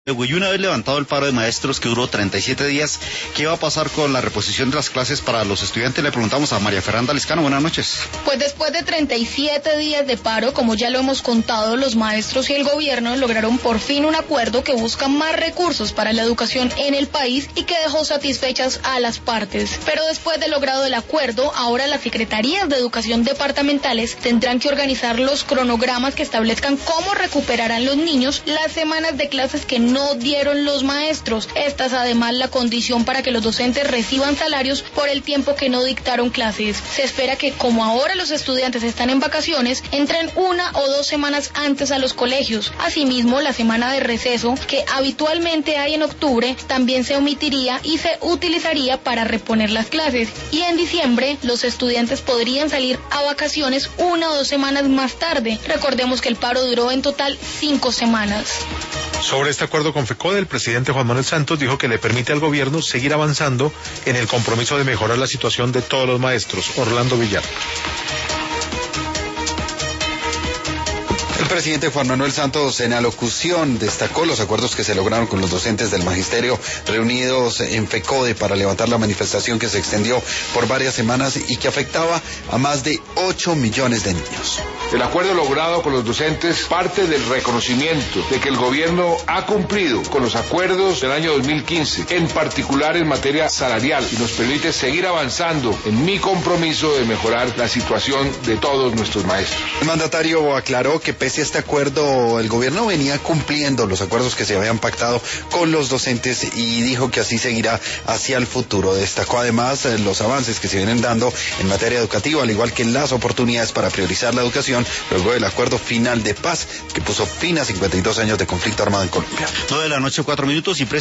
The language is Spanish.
Y una vez levantado el paro de maestros que duró 37 días, ¿qué va a pasar con la reposición de las clases para los estudiantes? Le preguntamos a María Fernanda Liscano. Buenas noches. Pues después de 37 días de paro, como ya lo hemos contado, los maestros y el gobierno lograron por fin un acuerdo que busca más recursos para la educación en el país y que dejó satisfechas a las partes. Pero después de logrado el acuerdo, ahora las secretarías de educación departamentales tendrán que organizar los cronogramas que establezcan cómo recuperarán los niños las semanas de clases que no dieron los maestros. Esta es además la condición para que los docentes reciban salarios por el tiempo que no dictaron clases. Se espera que, como ahora los estudiantes están en vacaciones, entren 1 o 2 semanas antes a los colegios. Asimismo, la semana de receso, que habitualmente hay en octubre, también se omitiría y se utilizaría para reponer las clases. Y en diciembre, los estudiantes podrían salir a vacaciones 1 o 2 semanas más tarde. Recordemos que el paro duró en total 5 semanas. Sobre este acuerdo con FECODE, el presidente Juan Manuel Santos dijo que le permite al gobierno seguir avanzando en el compromiso de mejorar la situación de todos los maestros. Orlando Villar. El presidente Juan Manuel Santos en alocución destacó los acuerdos que se lograron con los docentes del magisterio reunidos en FECODE para levantar la manifestación que se extendió por varias semanas y que afectaba a más de 8 millones de niños. El acuerdo logrado con los docentes parte del reconocimiento de que el gobierno ha cumplido con los acuerdos del año 2015, en particular en materia salarial, y nos permite seguir avanzando en mi compromiso de mejorar la situación de todos nuestros maestros. El mandatario aclaró que pese a este acuerdo, el gobierno venía cumpliendo los acuerdos que se habían pactado con los docentes y dijo que así seguirá hacia el futuro. Destacó además los avances que se vienen dando en materia educativa, al igual que las oportunidades para priorizar la educación luego del acuerdo final de paz que puso fin a 52 años de conflicto armado en Colombia. 9 de la noche, 4 minutos y